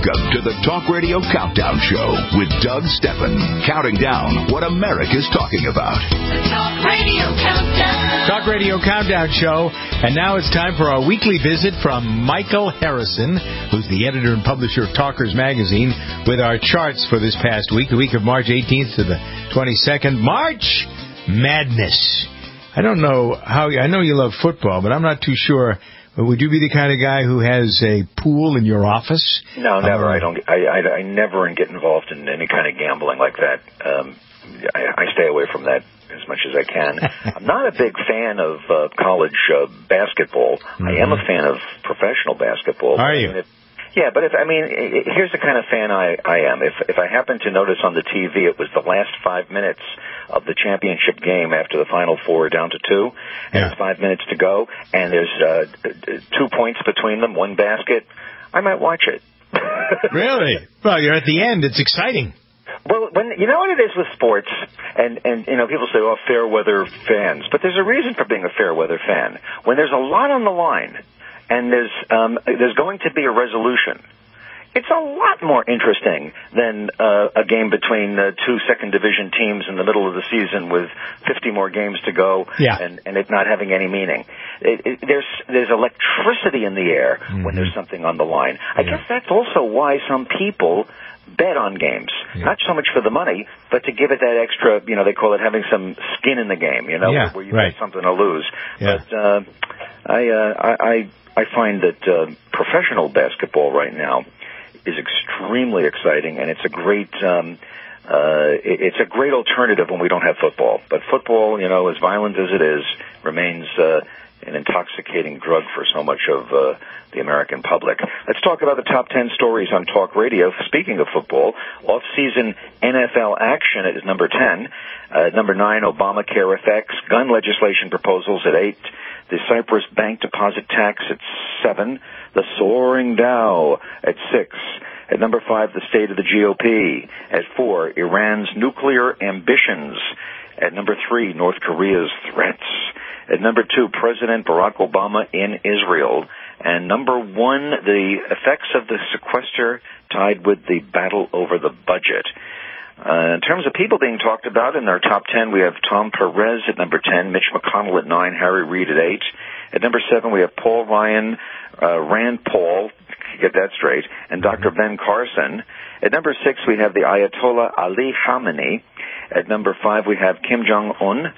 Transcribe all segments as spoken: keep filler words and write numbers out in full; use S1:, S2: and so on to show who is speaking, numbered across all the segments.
S1: Welcome to the Talk Radio Countdown Show with Doug Steffen, counting down what America's talking about.
S2: The Talk Radio Countdown.
S3: Talk Radio Countdown Show. And now it's time for our weekly visit from Michael Harrison, who's the editor and publisher of Talkers Magazine, with our charts for this past week, the week of March eighteenth to the twenty-second. March Madness. I don't know how, I know you love football, but I'm not too sure. Would you be the kind of guy who has a pool in your office?
S4: No, never.
S3: Um,
S4: I don't. I, I, I never get involved in any kind of gambling like that. Um, I, I stay away from that as much as I can. I'm not a big fan of uh, college uh, basketball. Mm-hmm. I am a fan of professional basketball.
S3: Are you?
S4: I mean, if, yeah, but if I mean, it, here's the kind of fan I, I am. If if I happen to notice on the T V it was the last five minutes of the championship game after the Final Four are down to two, and
S3: yeah.
S4: there's five minutes to go, and there's uh, two points between them, one basket, I might watch it.
S3: Really? Well, you're at the end. It's exciting.
S4: Well, when you know what it is with sports, and, and you know, people say, oh, fair weather fans, but there's a reason for being a fair weather fan. When there's a lot on the line, and there's um, there's going to be a resolution, it's a lot more interesting than uh, a game between uh, two second division teams in the middle of the season with fifty more games to go,
S3: yeah.
S4: and, and it not having any meaning. It, it, there's there's electricity in the air
S3: mm-hmm.
S4: when there's something on the line. I
S3: yeah.
S4: guess that's also why some people bet on games,
S3: yeah.
S4: not so much for the money, but to give it that extra, you know, they call it having some skin in the game, you know,
S3: yeah,
S4: where you
S3: right.
S4: got something to lose.
S3: Yeah.
S4: But uh, I, uh, I, I I find that uh, professional basketball right now is extremely exciting, and it's a great um, uh, it's a great alternative when we don't have football. But football, you know, as violent as it is, remains uh, an intoxicating drug for so much of uh, the American public. Let's talk about the top ten stories on Talk Radio. Speaking of football, off-season N F L action is number ten. Uh, number nine, Obamacare effects. Gun legislation proposals at eight. The Cyprus bank deposit tax at seven. The soaring Dow at six. At number five, the state of the G O P. At four, Iran's nuclear ambitions. At number three, North Korea's threats. At number two, President Barack Obama in Israel. And number one, the effects of the sequester tied with the battle over the budget. Uh, in terms of people being talked about in our top ten, we have Tom Perez at number ten, Mitch McConnell at nine, Harry Reid at eight. At number seven, we have Paul Ryan, uh, Rand Paul, get that straight, and Doctor Ben Carson. At number six, we have the Ayatollah Ali Khamenei. At number five, we have Kim Jong-un.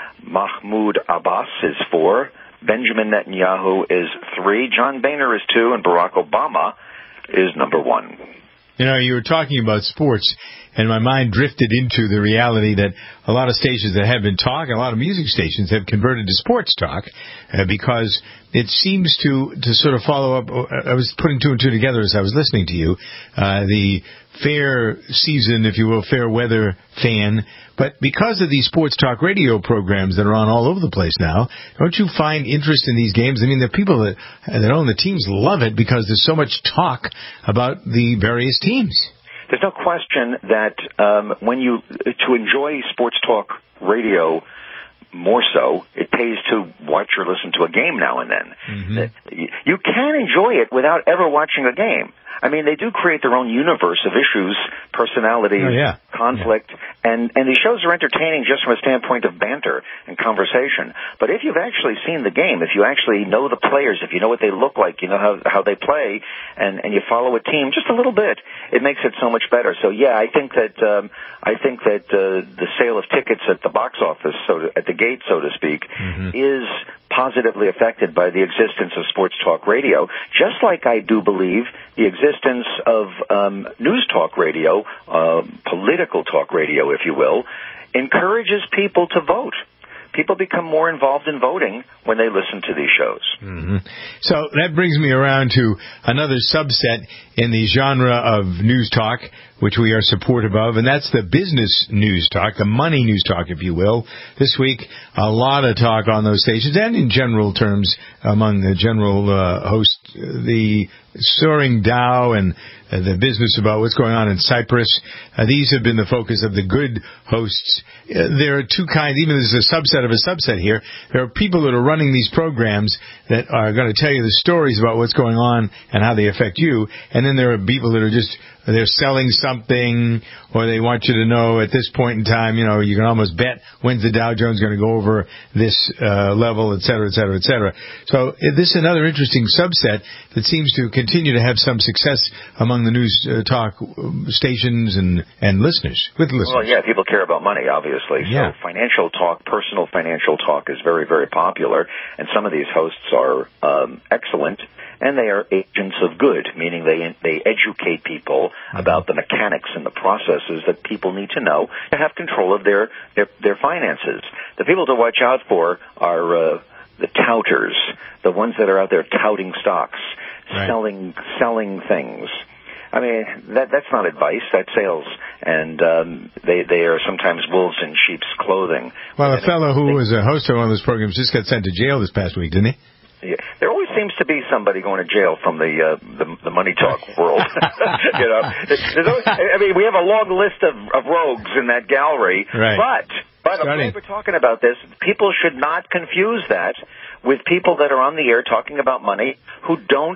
S4: Mahmoud Abbas is four. Benjamin Netanyahu is three. John Boehner is two. And Barack Obama is number one.
S3: You know, you were talking about sports, and my mind drifted into the reality that a lot of stations that have been talk, a lot of music stations have converted to sports talk uh, because it seems to, to sort of follow up. I was putting two and two together as I was listening to you. Uh, the fair season, if you will, fair weather fan. But because of these sports talk radio programs that are on all over the place now, don't you find interest in these games? I mean, the people that, that own the teams love it because there's so much talk about the various teams.
S4: There's no question that um, when you to enjoy sports talk radio more so, it pays to watch or listen to a game now and then. Mm-hmm. You can enjoy it without ever watching a game. I mean, they do create their own universe of issues, personalities,
S3: oh, yeah.
S4: conflict, yeah. and, and these shows are entertaining just from a standpoint of banter and conversation. But if you've actually seen the game, if you actually know the players, if you know what they look like, you know how, how they play, and, and you follow a team just a little bit, it makes it so much better. So, yeah, I think that um, I think that uh, the sale of tickets at the box office, so to, at the gate, so to speak, mm-hmm. is positively affected by the existence of sports talk radio, just like I do believe the existence of um, news talk radio, uh, political talk radio, if you will, encourages people to vote. People become more involved in voting when they listen to these shows.
S3: Mm-hmm. So that brings me around to another subset in the genre of news talk, which we are supportive of, and that's the business news talk, the money news talk, if you will. This week, a lot of talk on those stations, and in general terms, among the general uh, host, the soaring Dow and uh, the business about what's going on in Cyprus. Uh, these have been the focus of the good hosts. Uh, there are two kinds, even there's a subset of a subset here. There are people that are running these programs that are going to tell you the stories about what's going on and how they affect you. And then there are people that are just, they're selling something, or they want you to know at this point in time, you know, you can almost bet when's the Dow Jones going to go over this uh, level, et cetera, et cetera, et cetera. So uh, this is another interesting subset that seems to continue to have some success among the news uh, talk stations and, and listeners, with listeners.
S4: Well, yeah, people care about money, obviously.
S3: Yeah.
S4: So financial talk, personal financial talk is very, very popular, and some of these hosts are um, excellent. And they are agents of good, meaning they they educate people about the mechanics and the processes that people need to know to have control of their their, their finances. The people to watch out for are uh, the touters, the ones that are out there touting stocks,
S3: right.
S4: selling selling things. I mean, that that's not advice, that's sales. And um, they, they are sometimes wolves in sheep's clothing.
S3: Well, a fellow who was a host of one of those programs just got sent to jail this past week, didn't he?
S4: Yeah. There always seems to be somebody going to jail from the uh, the, the money talk world. you know, there's always, I mean, we have a long list of, of rogues in that gallery.
S3: Right.
S4: But but I'm glad we're talking about this. People should not confuse that with people that are on the air talking about money who don't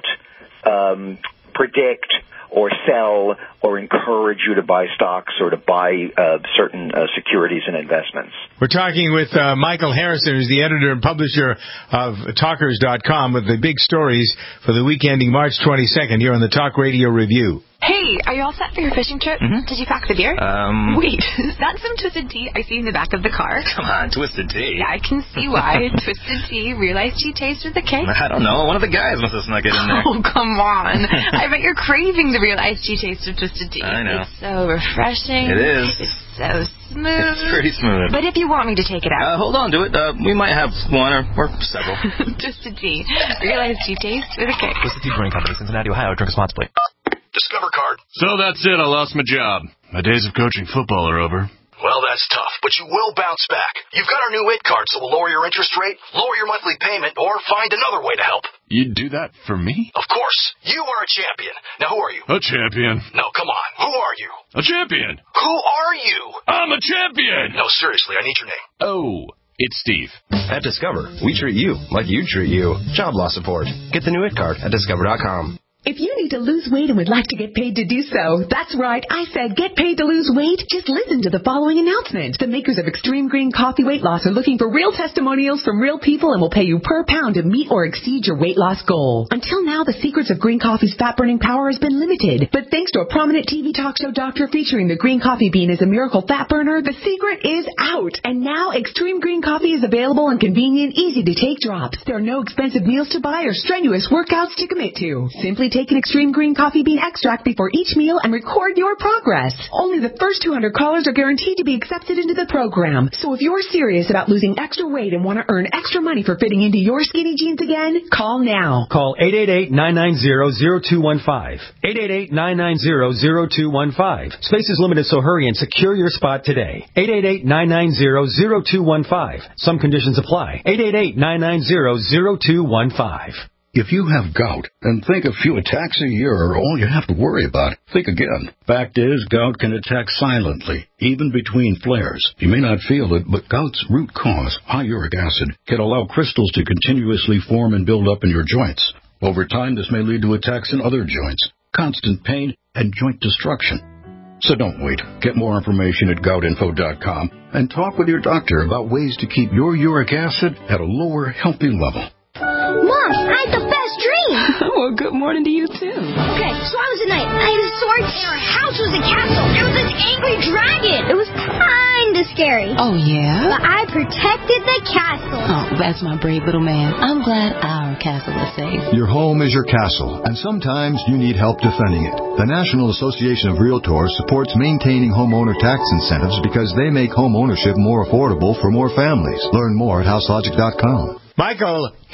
S4: um, predict or sell or encourage you to buy stocks or to buy uh, certain uh, securities and investments.
S3: We're talking with uh, Michael Harrison, who's the editor and publisher of talkers dot com, with the big stories for the week ending March twenty-second here on the Talk Radio Review.
S5: Hey, are you all set for your fishing trip?
S6: Mm-hmm.
S5: Did you pack the beer?
S6: Um...
S5: Wait, is that some Twisted Tea I see in the back of the car?
S6: Come on, Twisted Tea.
S5: Yeah, I can see why. Twisted Tea, Real Iced Tea taste with a cake?
S6: I don't know. One of the guys must have snuck it in there.
S5: Oh, come on. I bet you're craving the Real Iced Tea taste of Twisted Tea.
S6: I know.
S5: It's so refreshing.
S6: It is.
S5: It's so smooth.
S6: It's pretty smooth.
S5: But if you want me to take it out.
S6: Uh, hold on to it. Uh, we might have one or, or several.
S5: Twisted Tea, Real Iced Tea taste with a cake.
S7: Twisted Tea Brewing Company, Cincinnati, Ohio. Drink responsibly.
S8: Discover card.
S9: So that's it. I lost my job. My days of coaching football are over.
S8: Well, that's tough, but you will bounce back. You've got our new I T card, so we'll lower your interest rate, lower your monthly payment, or find another way to help.
S9: You'd do that for me?
S8: Of course. You are a champion. Now, who are you?
S9: A champion.
S8: No, come on. Who are you?
S9: A champion.
S8: Who are you?
S9: I'm a champion.
S8: No, seriously, I need your name.
S9: Oh, it's Steve.
S7: At Discover, we treat you like you treat you. Job loss support. Get the new I T card at discover dot com.
S10: If you need to lose weight and would like to get paid to do so, that's right, I said get paid to lose weight. Just listen to the following announcement. The makers of Extreme Green Coffee Weight Loss are looking for real testimonials from real people and will pay you per pound to meet or exceed your weight loss goal. Until now, the secrets of green coffee's fat-burning power has been limited. But thanks to a prominent T V talk show doctor featuring the green coffee bean as a miracle fat burner, the secret is out. And now, Extreme Green Coffee is available in convenient, easy-to-take drops. There are no expensive meals to buy or strenuous workouts to commit to. Simply take an Extreme Green Coffee Bean extract before each meal and record your progress. Only the first two hundred callers are guaranteed to be accepted into the program. So if you're serious about losing extra weight and want to earn extra money for fitting into your skinny jeans again, call now.
S11: Call eight eight eight, nine nine zero, zero two one five. eight eight eight, nine nine zero, zero two one five. Space is limited, so hurry and secure your spot today. eight eight eight, nine nine zero, zero two one five. Some conditions apply. eight eight eight, nine nine zero, zero two one five.
S12: If you have gout and think a few attacks a year are all you have to worry about, think again. Fact is, gout can attack silently, even between flares. You may not feel it, but gout's root cause, high uric acid, can allow crystals to continuously form and build up in your joints. Over time, this may lead to attacks in other joints, constant pain, and joint destruction. So don't wait. Get more information at gout info dot com and talk with your doctor about ways to keep your uric acid at a lower, healthy level.
S13: Mom, I had the best dream.
S10: Well, good morning to you, too.
S13: Okay, so I was a knight. I had a sword, and our house was a castle. There was an angry dragon. It was kind of scary.
S14: Oh, yeah?
S13: But I protected the castle.
S14: Oh, that's my brave little man. I'm glad our castle is safe.
S15: Your home is your castle, and sometimes you need help defending it. The National Association of Realtors supports maintaining homeowner tax incentives because they make home ownership more affordable for more families. Learn more at house logic dot com.
S3: Michael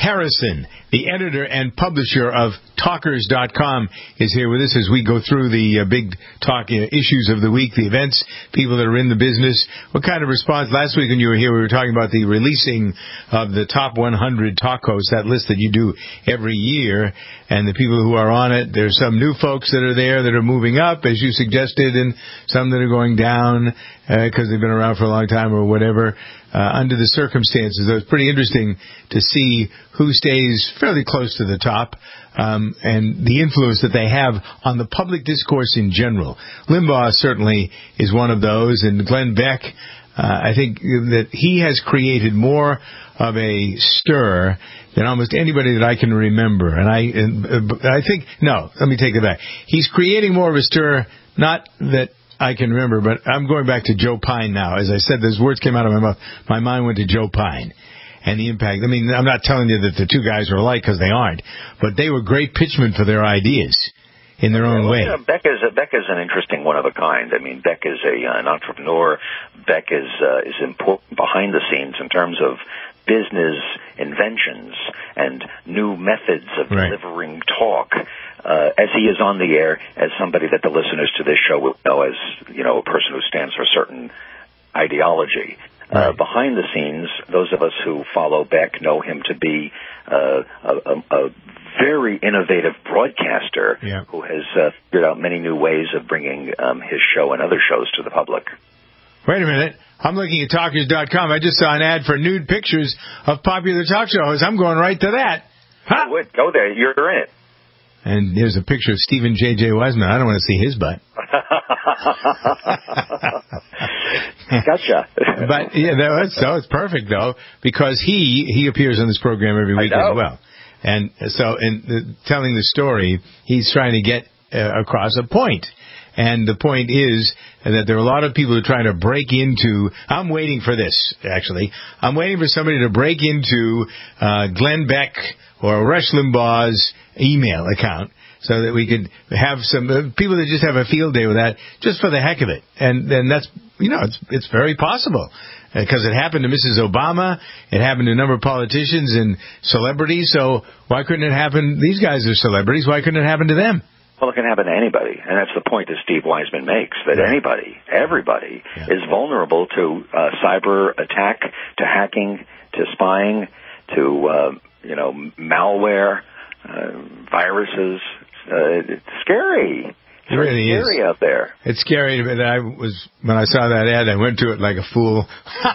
S3: Harrison, the editor and publisher of Talkers dot com, is here with us as we go through the uh, big talk uh, issues of the week, the events, people that are in the business. What kind of response? Last week when you were here, we were talking about the releasing of the top one hundred talk hosts, that list that you do every year, and the people who are on it. There's some new folks that are there that are moving up, as you suggested, and some that are going down because uh, they've been around for a long time or whatever. Uh, under the circumstances, it was pretty interesting to see who stays fairly close to the top um, and the influence that they have on the public discourse in general. Limbaugh certainly is one of those, and Glenn Beck, uh, I think that he has created more of a stir than almost anybody that I can remember. And I, and, uh, I think, no, let me take it back. He's creating more of a stir, not that I can remember, but I'm going back to Joe Pine now. As I said, those words came out of my mouth. My mind went to Joe Pine and the impact. I mean, I'm not telling you that the two guys are alike because they aren't, but they were great pitchmen for their ideas in their own
S4: well,
S3: way.
S4: You know, Beck is a, Beck is an interesting one of a kind. I mean, Beck is a uh, an entrepreneur. Beck is uh, is important behind the scenes in terms of business inventions and new methods of right. delivering talk. Uh, as he is on the air, as somebody that the listeners to this show will know as, you know, a person who stands for a certain ideology. Right. Uh, behind the scenes, those of us who follow Beck know him to be uh, a, a, a very innovative broadcaster yeah. who has uh, figured out many new ways of bringing um, his show and other shows to the public.
S3: Wait a minute. I'm looking at Talkers dot com. I just saw an ad for nude pictures of popular talk shows. I'm going right to that.
S4: Huh? Go, go there. You're in it.
S3: And here's a picture of Stephen J J. Wesman. I don't want to see his butt.
S4: Gotcha.
S3: But yeah, that was, so it's perfect though, because he he appears on this program every week as well. And so, in the, telling the story, he's trying to get uh, across a point. And the point is that there are a lot of people who are trying to break into. I'm waiting for this, actually. I'm waiting for somebody to break into uh, Glenn Beck or Rush Limbaugh's email account so that we could have some uh, people that just have a field day with that just for the heck of it. And then that's, you know, it's it's very possible because it happened to Missus Obama. It happened to a number of politicians and celebrities. So why couldn't it happen? These guys are celebrities. Why couldn't it happen to them?
S4: Well, it can happen to anybody, and that's the point that Steve Weisman makes, that right. anybody, everybody, yeah. is vulnerable to uh, cyber attack, to hacking, to spying, to, uh, you know, malware, uh, viruses. Uh, it's scary. It's
S3: it really
S4: scary
S3: is.
S4: out there.
S3: It's scary. But I was when I saw that ad, I went to it like a fool.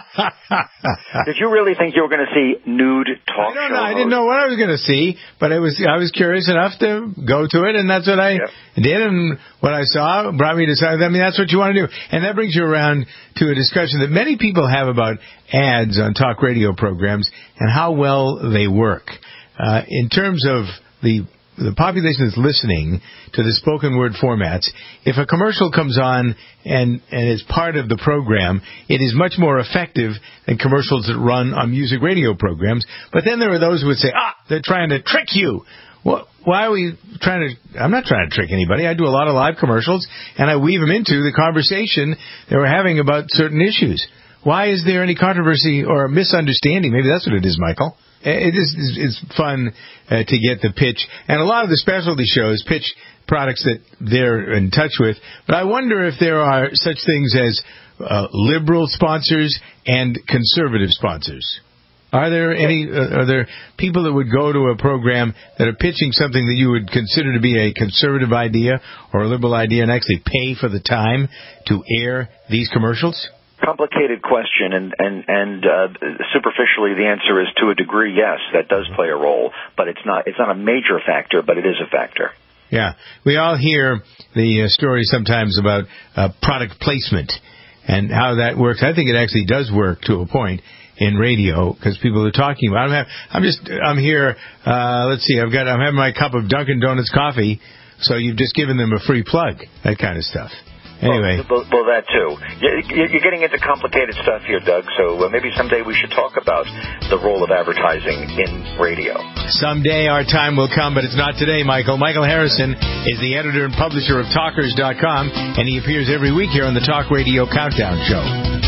S4: Did you really think you were going to see nude talk
S3: I don't
S4: show
S3: know. I didn't know what I was going to see, but I was I was curious enough to go to it, and that's what I yep. did. And what I saw brought me to say, I mean, that's what you want to do, and that brings you around to a discussion that many people have about ads on talk radio programs and how well they work uh, in terms of the. The population that's listening to the spoken word formats, if a commercial comes on and, and is part of the program, it is much more effective than commercials that run on music radio programs. But then there are those who would say, ah, they're trying to trick you. Well, why are we trying to, I'm not trying to trick anybody. I do a lot of live commercials, and I weave them into the conversation that we're having about certain issues. Why is there any controversy or misunderstanding? Maybe that's what it is, Michael. It is it's fun uh, to get the pitch. And a lot of the specialty shows pitch products that they're in touch with. But I wonder if there are such things as uh, liberal sponsors and conservative sponsors. Are there any, uh, are there people that would go to a program that are pitching something that you would consider to be a conservative idea or a liberal idea and actually pay for the time to air these commercials?
S4: Complicated question, and and and uh, superficially, the answer is to a degree, yes, that does play a role, but it's not it's not a major factor, but it is a factor.
S3: Yeah, we all hear the uh, story sometimes about uh, product placement and how that works. I think it actually does work to a point in radio because people are talking about. I'm, have, I'm just I'm here. Uh, let's see, I've got I'm having my cup of Dunkin' Donuts coffee, so you've just given them a free plug, that kind of stuff. Anyway.
S4: Well, well, that too. You're getting into complicated stuff here, Doug, so maybe someday we should talk about the role of advertising in radio.
S3: Someday our time will come, but it's not today, Michael. Michael Harrison is the editor and publisher of Talkers dot com, and he appears every week here on the Talk Radio Countdown Show.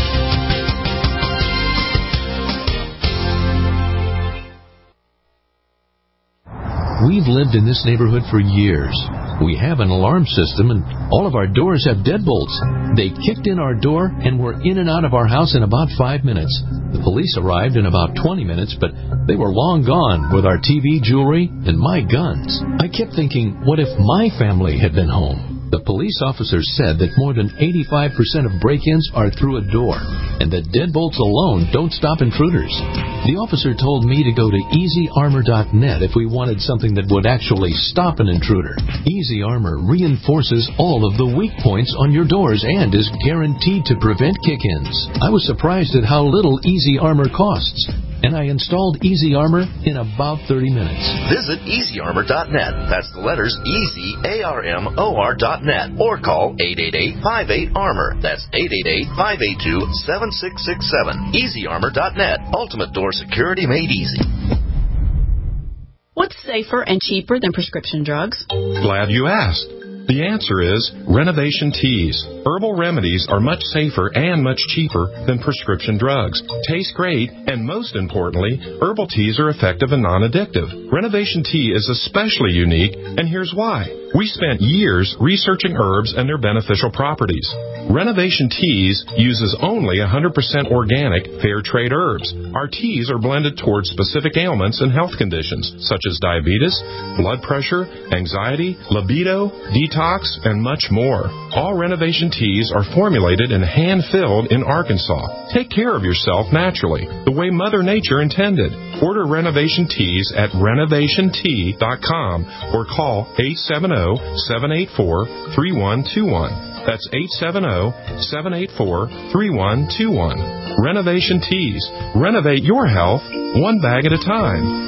S16: We've lived in this neighborhood for years. We have an alarm system, and all of our doors have deadbolts. They kicked in our door and were in and out of our house in about five minutes. The police arrived in about twenty minutes, but they were long gone with our T V, jewelry, and my guns. I kept thinking, what if my family had been home? The police officer said that more than eighty-five percent of break-ins are through a door, and that deadbolts alone don't stop intruders. The officer told me to go to easy armor dot net if we wanted something that would actually stop an intruder. Easy Armor reinforces all of the weak points on your doors and is guaranteed to prevent kick-ins. I was surprised at how little Easy Armor costs, and I installed Easy Armor in about thirty minutes.
S8: Visit easy armor dot net. That's the letters easy, A R M O R dot net. Or call eight eight eight, five eight, armor. That's eight eight eight, five eight two, seven six six seven. easy armor dot net. Ultimate door security made easy.
S17: What's safer and cheaper than prescription drugs?
S18: Glad you asked. The answer is Renovation Teas. Herbal remedies are much safer and much cheaper than prescription drugs. Taste great, and most importantly, herbal teas are effective and non-addictive. Renovation Tea is especially unique, and here's why. We spent years researching herbs and their beneficial properties. Renovation Teas uses only one hundred percent organic, fair trade herbs. Our teas are blended towards specific ailments and health conditions, such as diabetes, blood pressure, anxiety, libido, detox, and much more. All Renovation Teas are formulated and hand-filled in Arkansas. Take care of yourself naturally, the way Mother Nature intended. Order Renovation Teas at renovation tea dot com or call eight seven zero, seven eight four, three one two one. That's eight seven zero, seven eight four, three one two one. Renovation Teas. Renovate your health one bag at a time.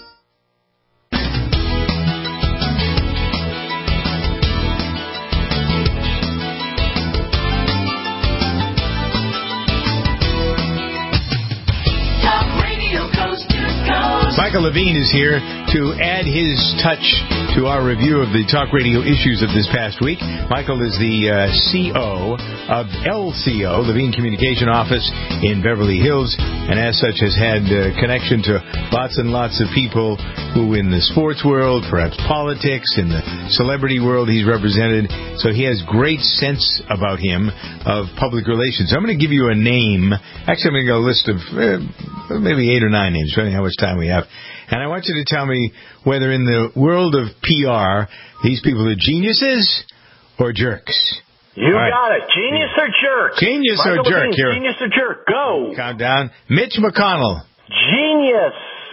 S3: Michael Levine is here to add his touch to our review of the talk radio issues of this past week. Michael is the uh, C O of L C O, Levine Communication Office in Beverly Hills, and as such has had uh, connection to lots and lots of people who in the sports world, perhaps politics, in the celebrity world he's represented. So he has great sense about him of public relations. I'm going to give you a name. Actually, I'm going to go a list of uh, maybe eight or nine names, depending on how much time we have. And I want you to tell me whether in the world of P R, these people are geniuses or jerks.
S19: You
S3: right.
S19: got it. Genius or jerk?
S3: Genius
S19: Michael
S3: or jerk?
S19: Levine,
S3: Here.
S19: Genius or jerk? Go.
S3: Countdown. Mitch McConnell.
S19: Genius.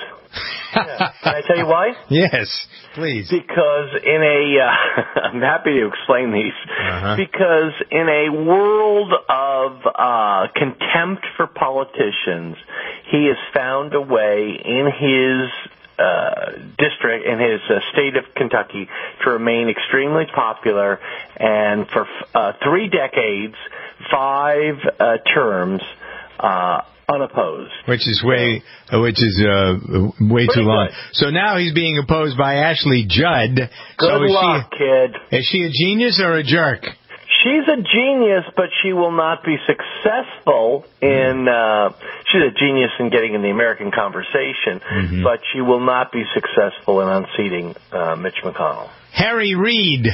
S19: Yeah. Can I tell you why?
S3: Yes, please.
S19: Because in a, uh, I'm happy to explain these.
S3: Uh-huh.
S19: Because in a world of uh, contempt for politicians, he has found a way in his uh, district, in his uh, state of Kentucky, to remain extremely popular, and for uh, three decades, five uh, terms, uh, unopposed.
S3: Which is way, uh, which is uh, way
S19: Pretty
S3: too long.
S19: good.
S3: So now he's being opposed by Ashley Judd.
S19: Good
S3: so is
S19: luck,
S3: she,
S19: kid.
S3: Is she a genius or a jerk?
S19: She's a genius, but she will not be successful in, uh, she's a genius in getting in the American conversation,
S3: mm-hmm.
S19: but she will not be successful in unseating uh, Mitch McConnell.
S3: Harry Reid.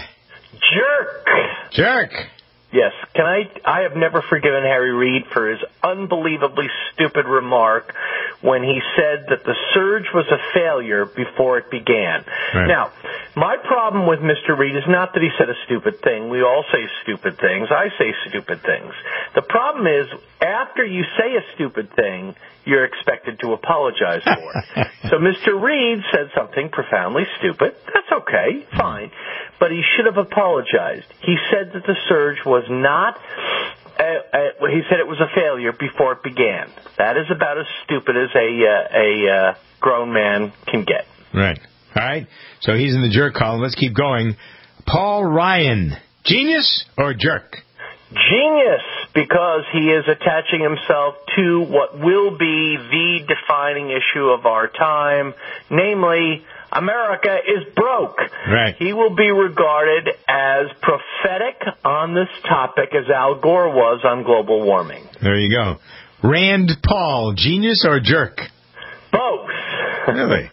S19: Jerk.
S3: Jerk.
S19: Yes. Can I, I have never forgiven Harry Reid for his unbelievably stupid remark when he said that the surge was a failure before it began.
S3: Right.
S19: Now, my problem with Mister Reid is not that he said a stupid thing. We all say stupid things. I say stupid things. The problem is, after you say a stupid thing, you're expected to apologize for it. So Mister Reid said something profoundly stupid. That's okay. Fine. But he should have apologized. He said that the surge was not, uh, uh, he said it was a failure before it began. That is about as stupid as a, uh, a uh, grown man can get.
S3: Right. All right. So he's in the jerk column. Let's keep going. Paul Ryan. Genius or jerk?
S19: Genius, because he is attaching himself to what will be the defining issue of our time, namely, America is broke.
S3: Right.
S19: He will be regarded as prophetic on this topic as Al Gore was on global warming.
S3: There you go. Rand Paul, genius or jerk?
S19: Both.
S3: Really?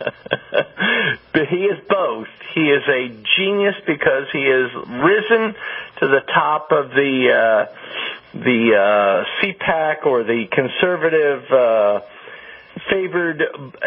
S19: But he is both. He is a genius because he has risen to the top of the uh, the uh, C PAC or the conservative uh, favored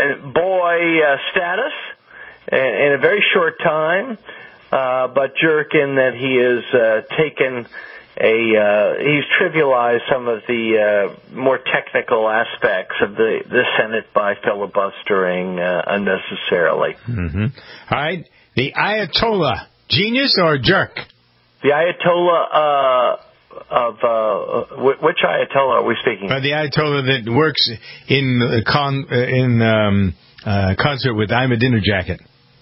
S19: boy uh, status in a very short time. Uh, but jerk in that he has uh, taken a uh, he's trivialized some of the uh, more technical aspects of the, the Senate by filibustering uh, unnecessarily.
S3: Mm-hmm. All right, the Ayatollah, genius or jerk?
S19: The Ayatollah uh, of uh, w- which Ayatollah are we speaking
S3: Uh,
S19: of?
S3: the Ayatollah that works in uh, con uh, in um, uh, concert with Ahmadinejad.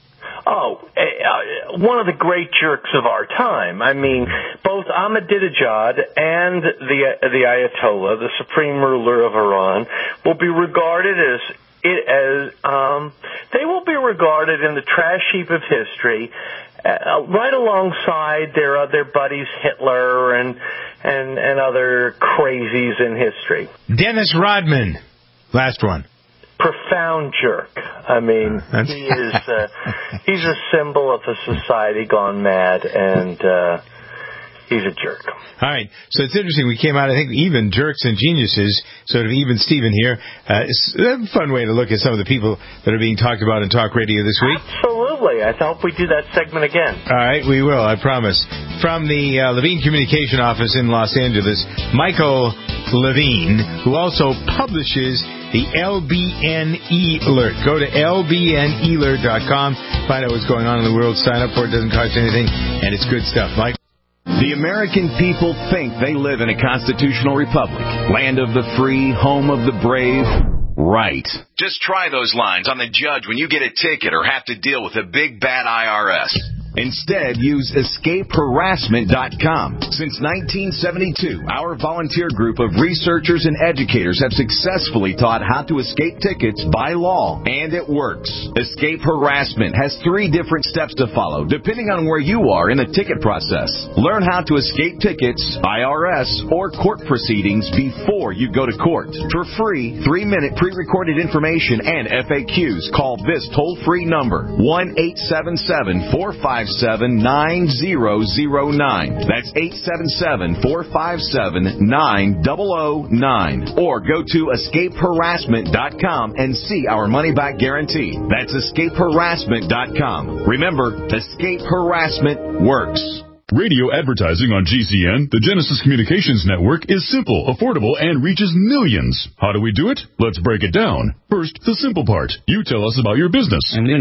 S19: Oh, uh, one of the great jerks of our time. I mean, both Ahmadinejad and the the Ayatollah, the supreme ruler of Iran, will be regarded as it as um, they will be regarded in the trash heap of history, uh, right alongside their other buddies Hitler and and and other crazies in history.
S3: Dennis Rodman, last one.
S19: Profound jerk. I mean, he is uh, he's a symbol of a society gone mad, and uh, he's a jerk.
S3: All right. So it's interesting. We came out, I think, even jerks and geniuses, sort of even Steven here. Uh, it's a fun way to look at some of the people that are being talked about in talk radio this week.
S19: Absolutely. I hope we do that segment again.
S3: All right, we will, I promise. From the uh, Levine Communication Office in Los Angeles, Michael Levine, who also publishes the L B N E Alert. Go to L B N E alert dot com, find out what's going on in the world, sign up for it, doesn't cost anything, and it's good stuff. Mike?
S20: The American people think they live in a constitutional republic, land of the free, home of the brave. Right.
S21: Just try those lines on the judge when you get a ticket or have to deal with a big bad I R S.
S20: Instead, use escape harassment dot com. Since nineteen seventy-two, our volunteer group of researchers and educators have successfully taught how to escape tickets by law, and it works. Escape Harassment has three different steps to follow, depending on where you are in the ticket process. Learn how to escape tickets, I R S, or court proceedings before you go to court. For free, three-minute pre-recorded information and F A Qs, call this toll-free number, one eight seven seven, four five seven, nine zero zero nine. That's eight seven seven, four five seven, nine zero zero nine. Or go to escape harassment dot com and see our money-back guarantee. That's escape harassment dot com. Remember, Escape Harassment works.
S22: Radio advertising on G C N, the Genesis Communications Network, is simple, affordable, and reaches millions. How do we do it? Let's break it down. First, the simple part. You tell us about your business. Then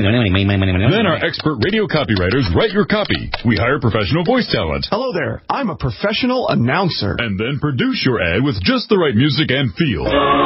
S22: our expert radio copywriters write your copy. We hire professional voice talent.
S23: Hello there. I'm a professional announcer.
S22: And then produce your ad with just the right music and feel.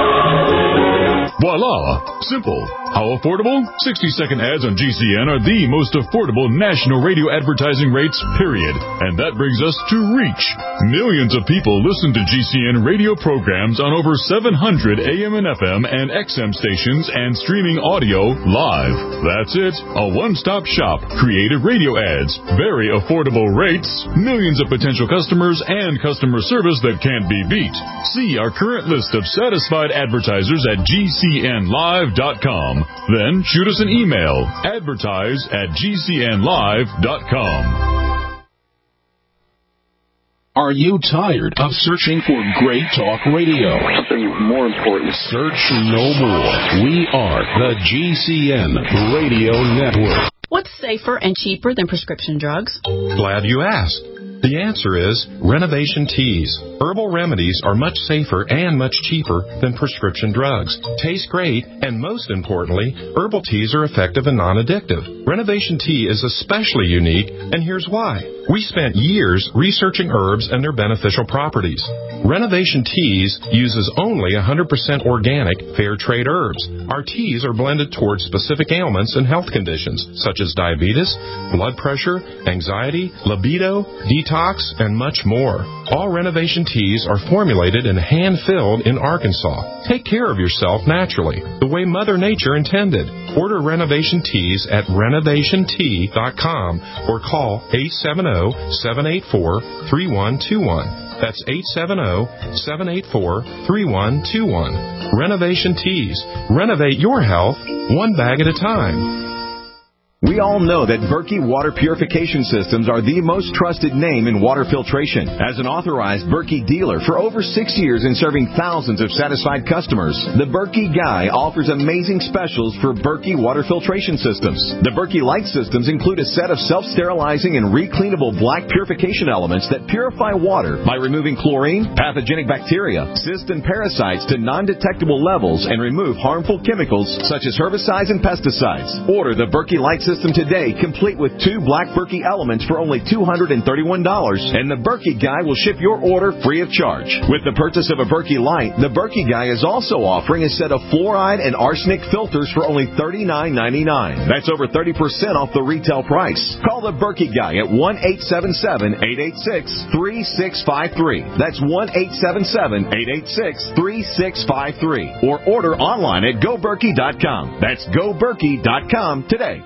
S22: Voila! Simple. How affordable? sixty-second ads on G C N are the most affordable national radio advertising rates, period. And that brings us to reach. Millions of people listen to G C N radio programs on over seven hundred A M and F M and X M stations and streaming audio live. That's it. A one-stop shop. Creative radio ads. Very affordable rates. Millions of potential customers and customer service that can't be beat. See our current list of satisfied advertisers at G C N live dot com. Then shoot us an email. Advertise at G C N live dot com.
S24: Are you tired of searching for great talk radio?
S25: Something more important.
S24: Search no more. We are the G C N Radio Network.
S17: What's safer and cheaper than prescription drugs?
S18: Glad you asked. The answer is Renovation Teas. Herbal remedies are much safer and much cheaper than prescription drugs. Taste great, and most importantly, herbal teas are effective and non-addictive. Renovation Tea is especially unique, and here's why. We spent years researching herbs and their beneficial properties. Renovation Teas uses only one hundred percent organic, fair trade herbs. Our teas are blended towards specific ailments and health conditions, such as diabetes, blood pressure, anxiety, libido, detox, and much more. All Renovation Teas are formulated and hand-filled in Arkansas. Take care of yourself naturally, the way Mother Nature intended. Order Renovation Teas at renovation tea dot com or call eight seven zero, seven eight four, three one two one. That's eight seven zero, seven eight four, three one two one. Renovation Teas. Renovate your health one bag at a time.
S20: We all know that Berkey Water Purification Systems are the most trusted name in water filtration. As an authorized Berkey dealer for over six years and serving thousands of satisfied customers, the Berkey Guy offers amazing specials for Berkey Water Filtration Systems. The Berkey Light Systems include a set of self-sterilizing and recleanable black purification elements that purify water by removing chlorine, pathogenic bacteria, cysts, and parasites to non-detectable levels and remove harmful chemicals such as herbicides and pesticides. Order the Berkey Light System today, complete with two black Berkey elements for only two hundred thirty-one dollars, and the Berkey Guy will ship your order free of charge. With the purchase of a Berkey Light, the Berkey Guy is also offering a set of fluoride and arsenic filters for only thirty-nine ninety-nine. That's over thirty percent off the retail price. Call the Berkey Guy at one eight seven seven, eight eight six, three six five three. That's one eight seven seven, eight eight six, three six five three. Or order online at go berkey dot com. That's go berkey dot com today.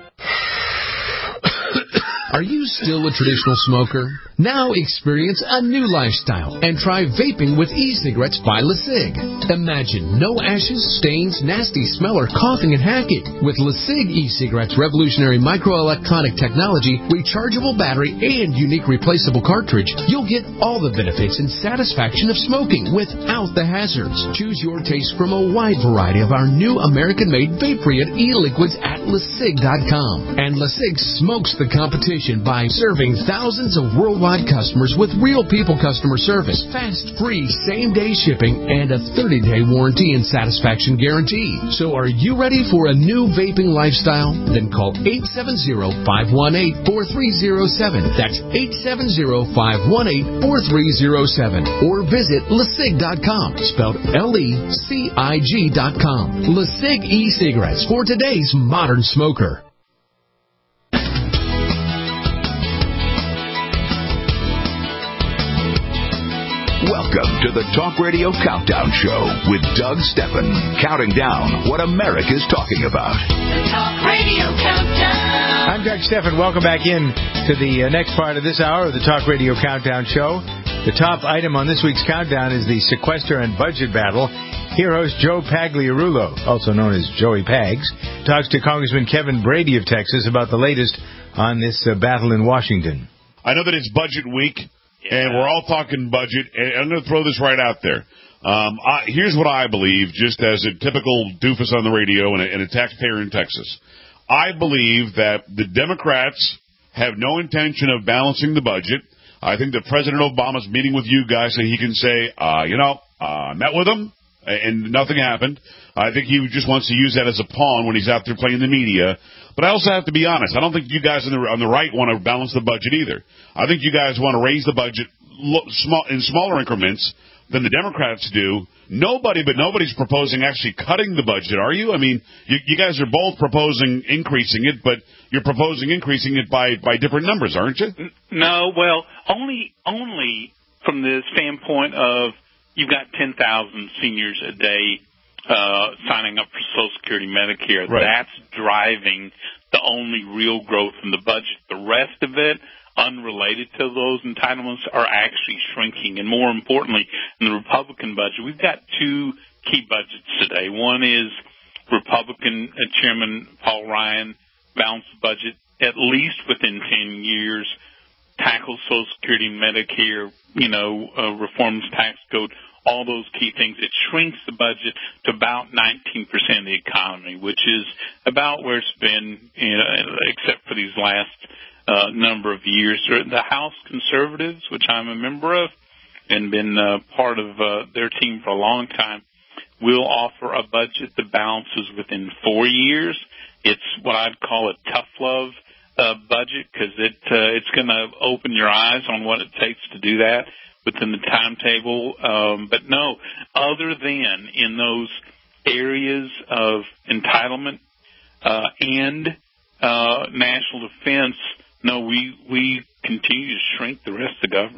S16: Are you still a traditional smoker? Now experience a new lifestyle and try vaping with e-cigarettes by LeSig. Imagine no ashes, stains, nasty smell, or coughing and hacking. With LeSig e-cigarettes' revolutionary microelectronic technology, rechargeable battery, and unique replaceable cartridge, you'll get all the benefits and satisfaction of smoking without the hazards. Choose your taste from a wide variety of our new American-made vape-free e-liquids at LeSig dot com. And LeSig smokes the competition by serving thousands of worldwide customers with real people customer service, fast, free, same-day shipping, and a thirty-day warranty and satisfaction guarantee. So are you ready for a new vaping lifestyle? Then call eight seven zero, five one eight, four three zero seven. That's eight seven zero, five one eight, four three zero seven. Or visit LeSig dot com, spelled L E C I G dot com. LeSig e-cigarettes for today's modern smoker.
S1: Welcome to the Talk Radio Countdown Show with Doug Steffen, counting down what America's talking about.
S2: The Talk Radio Countdown.
S3: I'm Doug Steffen. Welcome back in to the uh, next part of this hour of the Talk Radio Countdown Show. The top item on this week's countdown is the sequester and budget battle. Here host Joe Pagliarulo, also known as Joey Pags, talks to Congressman Kevin Brady of Texas about the latest on this uh, battle in Washington.
S5: I know that it's budget week. And we're all talking budget, and I'm going to throw this right out there. Um, I, here's what I believe, just as a typical doofus on the radio and a, and a taxpayer in Texas. I believe that the Democrats have no intention of balancing the budget. I think that President Obama's meeting with you guys so he can say, uh, you know, I uh, met with him, and nothing happened. I think he just wants to use that as a pawn when he's out there playing the media. But I also have to be honest. I don't think you guys on the, on the right want to balance the budget either. I think you guys want to raise the budget lo- small, in smaller increments than the Democrats do. Nobody but nobody's proposing actually cutting the budget, are you? I mean, you, you guys are both proposing increasing it, but you're proposing increasing it by, by different numbers, aren't you?
S6: No, well, only only from the standpoint of you've got ten thousand seniors a day Uh, signing up for Social Security, Medicare. Right. That's driving the only real growth in the budget. The rest of it, unrelated to those entitlements, are actually shrinking. And more importantly, in the Republican budget, we've got two key budgets today. One is Republican uh, Chairman Paul Ryan balanced the budget at least within ten years, tackles Social Security, Medicare, you know, uh, reforms tax code, all those key things. It shrinks the budget to about nineteen percent of the economy, which is about where it's been, you know, except for these last uh, number of years. The House Conservatives, which I'm a member of and been uh, part of uh, their team for a long time, will offer a budget that balances within four years. It's what I'd call a tough love uh, budget because it, uh, it's going to open your eyes on what it takes to do that within the timetable. Um, but no, other than in those areas of entitlement uh, and uh, national defense, no, we, we continue to shrink the rest of the government.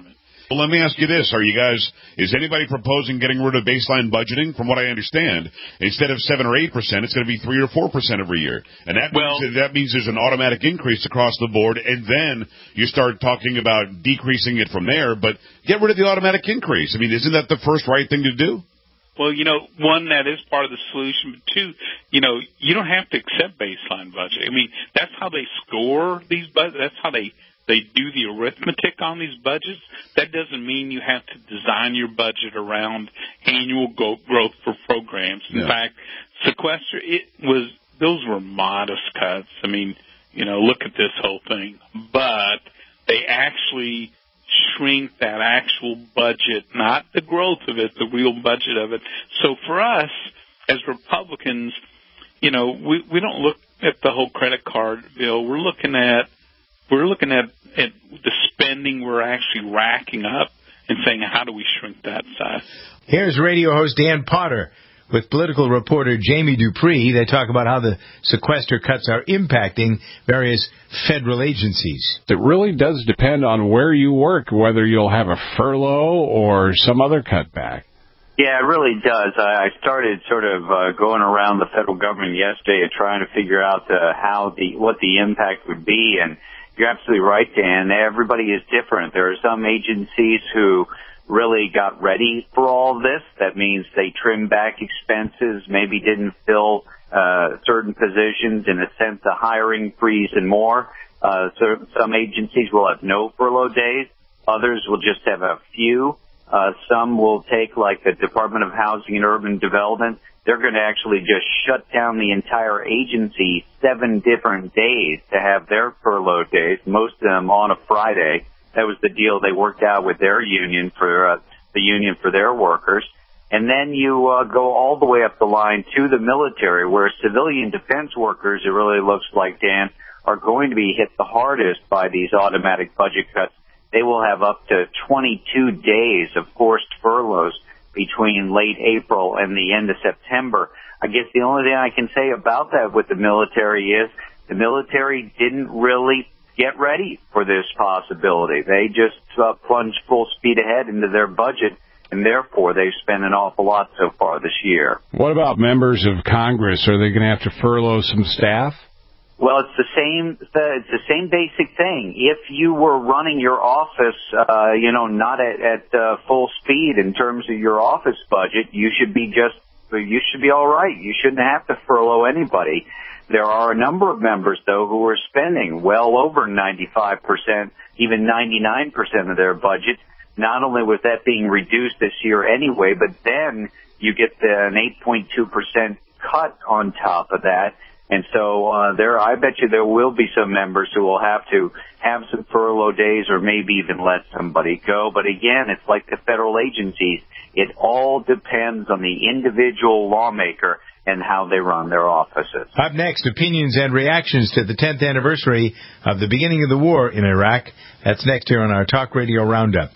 S5: Well, let me ask you this. Are you guys, is anybody proposing getting rid of baseline budgeting? From what I understand, instead of seven or eight percent, it's going to be three or four percent every year. And that, well, means, that means there's an automatic increase across the board, and then you start talking about decreasing it from there. But get rid of the automatic increase. I mean, isn't that the first right thing to do?
S6: Well, you know, one, that is part of the solution. But two, you know, you don't have to accept baseline budget. I mean, that's how they score these budgets. That's how they They do the arithmetic on these budgets. That doesn't mean you have to design your budget around annual go- growth for programs. In yeah. fact, sequester, it was, those were modest cuts. I mean, you know, look at this whole thing. But they actually shrink that actual budget, not the growth of it, the real budget of it. So for us, as Republicans, you know, we, we don't look at the whole credit card bill. We're looking at We're looking at, at the spending we're actually racking up and saying, how do we shrink that size?
S3: Here's radio host Dan Potter with political reporter Jamie Dupree. They talk about how the sequester cuts are impacting various federal agencies.
S7: It really does depend on where you work, whether you'll have a furlough or some other cutback.
S9: Yeah, it really does. I started sort of uh, going around the federal government yesterday and trying to figure out uh, how the what the impact would be, and you're absolutely right, Dan. Everybody is different. There are some agencies who really got ready for all of this. That means they trimmed back expenses, maybe didn't fill uh, certain positions, in a sense, a hiring freeze and more. Uh, so some agencies will have no furlough days. Others will just have a few. Uh, some will take, like the Department of Housing and Urban Development, they're going to actually just shut down the entire agency seven different days to have their furlough days, most of them on a Friday. That was the deal they worked out with their union for uh, the union for their workers. And then you uh, go all the way up the line to the military, where civilian defense workers, it really looks like, Dan, are going to be hit the hardest by these automatic budget cuts. They will have up to twenty-two days of forced furloughs between late April and the end of September. I guess the only thing I can say about that with the military is the military didn't really get ready for this possibility. They just uh, plunged full speed ahead into their budget, and therefore they've spent an awful lot so far this year.
S7: What about members of Congress? Are they going to have to furlough some staff?
S9: Well, it's the same. It's the same basic thing. If you were running your office, uh, you know, not at, at uh, full speed in terms of your office budget, you should be just, you should be all right. You shouldn't have to furlough anybody. There are a number of members, though, who are spending well over ninety-five percent, even ninety-nine percent of their budget. Not only was that being reduced this year anyway, but then you get the, an eight point two percent cut on top of that. And so uh, there, I bet you there will be some members who will have to have some furlough days or maybe even let somebody go. But again, it's like the federal agencies. It all depends on the individual lawmaker and how they run their offices.
S3: Up next, opinions and reactions to the tenth anniversary of the beginning of the war in Iraq. That's next here on our Talk Radio Roundup.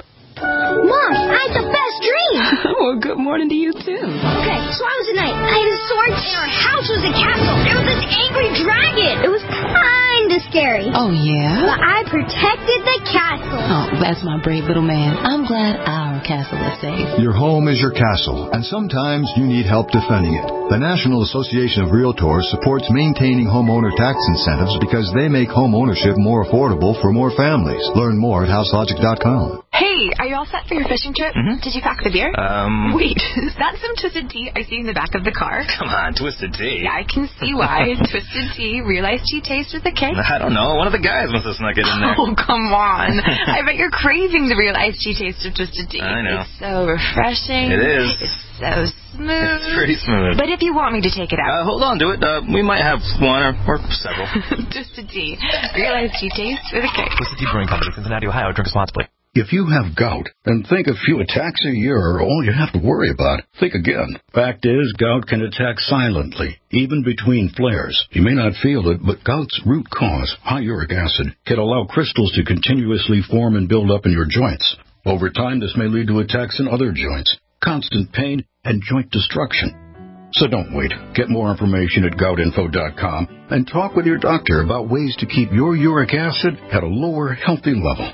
S13: Mom, I had the best dream.
S14: Well, good morning to you, too.
S13: Okay, so I was a knight. I had a sword, and our house was a castle. There was this angry dragon. It was kind of scary.
S14: Oh, yeah?
S13: But I protected the castle.
S14: Oh, that's my brave little man. I'm glad our castle is safe.
S15: Your home is your castle, and sometimes you need help defending it. The National Association of Realtors supports maintaining homeowner tax incentives because they make home ownership more affordable for more families. Learn more at house logic dot com.
S11: Hey, are you all set for your fishing trip?
S12: Mm-hmm.
S11: Did you pack the beer?
S12: Um.
S11: Wait, is that some Twisted Tea I see in the back of the car?
S12: Come on, Twisted Tea.
S11: Yeah, I can see why. Twisted Tea, realized tea taste with a K.
S12: I don't know. One of the guys must have snuck it in there.
S11: Oh, come on. I bet you're craving the realized tea taste of Twisted Tea.
S12: I know.
S11: It's so refreshing.
S12: It is.
S11: It's so smooth.
S12: It's pretty smooth.
S11: But if you want me to take it out.
S12: Uh, hold on to it. Uh, we might have one or, or several.
S11: Twisted Tea. Realized tea taste with a K.
S12: Twisted Tea Brewing Company, Cincinnati, Ohio. Drink responsibly.
S25: If you have gout and think a few attacks a year are all you have to worry about, think again. Fact is, gout can attack silently, even between flares. You may not feel it, but gout's root cause, high uric acid, can allow crystals to continuously form and build up in your joints. Over time, this may lead to attacks in other joints, constant pain, and joint destruction. So don't wait. Get more information at gout info dot com and talk with your doctor about ways to keep your uric acid at a lower, healthy level.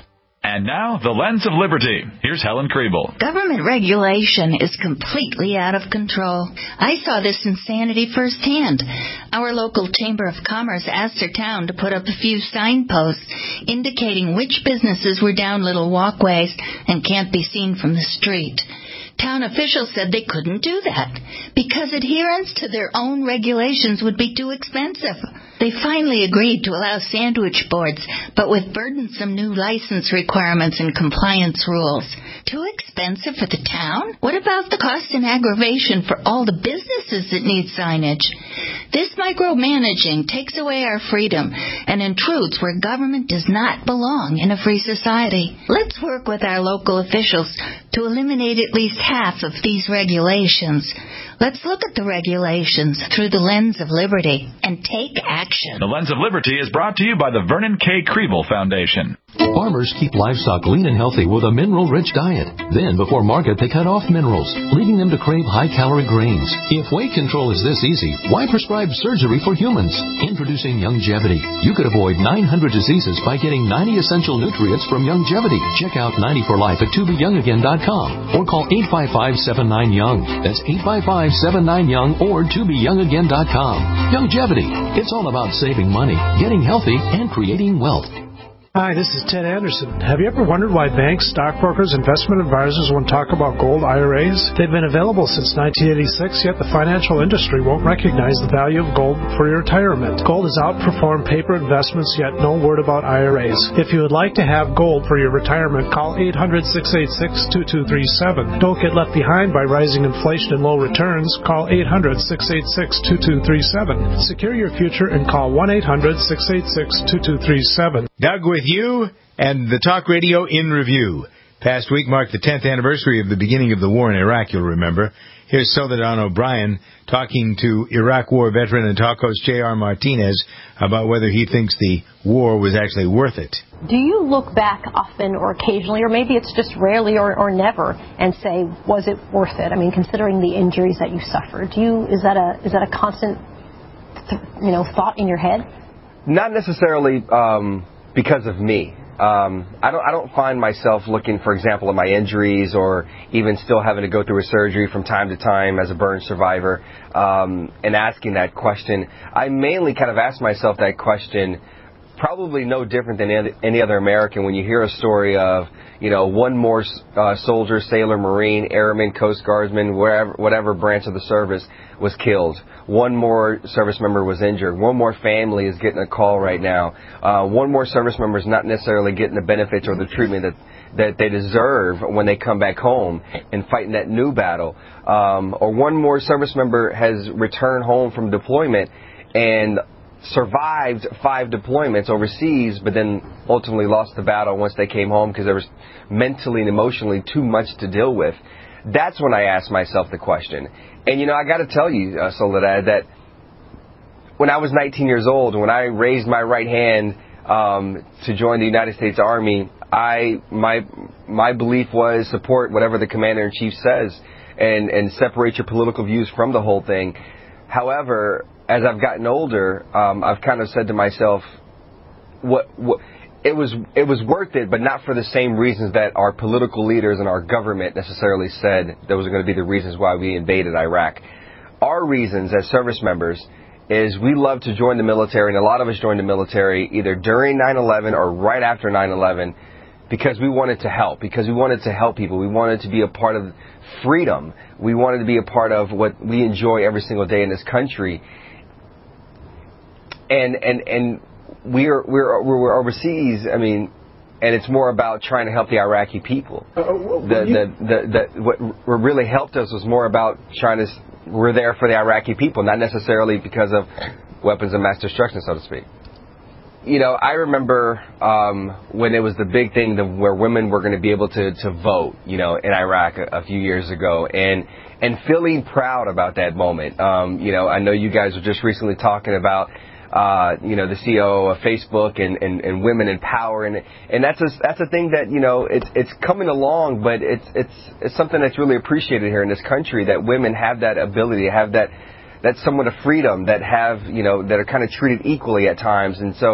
S4: And now, the Lens of Liberty. Here's Helen Kriebel.
S8: Government regulation is completely out of control. I saw this insanity firsthand. Our local Chamber of Commerce asked their town to put up a few signposts indicating which businesses were down little walkways and can't be seen from the street. Town officials said they couldn't do that because adherence to their own regulations would be too expensive. They finally agreed to allow sandwich boards, but with burdensome new license requirements and compliance rules. Too expensive for the town? What about the cost and aggravation for all the businesses that need signage? This micromanaging takes away our freedom and intrudes where government does not belong in a free society. Let's work with our local officials to eliminate at least half of these regulations. Let's look at the regulations through the lens of liberty and take action.
S4: The Lens of Liberty is brought to you by the Vernon K. Kriebel Foundation.
S16: Farmers keep livestock lean and healthy with a mineral-rich diet. Then, before market, they cut off minerals, leading them to crave high-calorie grains. If weight control is this easy, why prescribe surgery for humans? Introducing Youngevity. You could avoid nine hundred diseases by getting ninety essential nutrients from Youngevity. Check out ninety for life at to be young again dot com or call eight five five, seven nine, young. That's eight five five, seven nine, young or to be young again dot com. Youngevity. It's all about saving money, getting healthy, and creating wealth.
S10: Hi, this is Ted Anderson. Have you ever wondered why banks, stockbrokers, investment advisors won't talk about gold I R As? They've been available since nineteen eighty-six, yet the financial industry won't recognize the value of gold for your retirement. Gold has outperformed paper investments, yet no word about I R As. If you would like to have gold for your retirement, call eight hundred, six eight six, two two three seven. Don't get left behind by rising inflation and low returns. Call eight hundred, six eight six, two two three seven. Secure your future and call one eight hundred, six eight six, two two three seven.
S3: Doug with you and the Talk Radio in Review. Past week marked the tenth anniversary of the beginning of the war in Iraq, you'll remember. Here's Soledad O'Brien talking to Iraq War veteran and talk host J R. Martinez about whether he thinks the war was actually worth it.
S19: Do you look back often or occasionally, or maybe it's just rarely or, or never, and say, was it worth it? I mean, considering the injuries that you suffered, do you is that a is that a constant, you know, thought in your head?
S21: Not necessarily um, because of me. Um, I don't I don't find myself looking, for example, at my injuries or even still having to go through a surgery from time to time as a burn survivor um, and asking that question. I mainly kind of ask myself that question, probably no different than any other American, when you hear a story of, you know, one more uh, soldier, sailor, Marine, airman, Coast Guardsman, wherever, whatever branch of the service was killed. One more service member was injured. One more family is getting a call right now. Uh, one more service member is not necessarily getting the benefits or the treatment that, that they deserve when they come back home and fighting that new battle. Um, or one more service member has returned home from deployment and survived five deployments overseas, but then ultimately lost the battle once they came home because there was mentally and emotionally too much to deal with. That's when I ask myself the question. And, you know, I got to tell you, uh, Soledad, that when I was nineteen years old, when I raised my right hand um, to join the United States Army, I my my belief was support whatever the Commander-in-Chief says and, and separate your political views from the whole thing. However, as I've gotten older, um, I've kind of said to myself, what, what it was it was worth it, but not for the same reasons that our political leaders and our government necessarily said those are going to be the reasons why we invaded Iraq. Our reasons as service members is we love to join the military, and a lot of us joined the military either during nine eleven or right after nine eleven because we wanted to help, because we wanted to help people. We wanted to be a part of freedom. We wanted to be a part of what we enjoy every single day in this country. And and and we're we're we're overseas. I mean, and it's more about trying to help the Iraqi people. Uh, the, the the the what really helped us was more about trying to. We're there for the Iraqi people, not necessarily because of weapons of mass destruction, so to speak. You know, I remember um, when it was the big thing the, where women were going to be able to to vote. You know, in Iraq a, a few years ago, and and feeling proud about that moment. Um, you know, I know you guys were just recently talking about. Uh, you know, the C E O of Facebook and, and, and women in power, and and that's a, that's a thing that, you know, it's it's coming along, but it's it's it's something that's really appreciated here in this country, that women have that ability, have that that somewhat of freedom, that have, you know, that are kind of treated equally at times. And so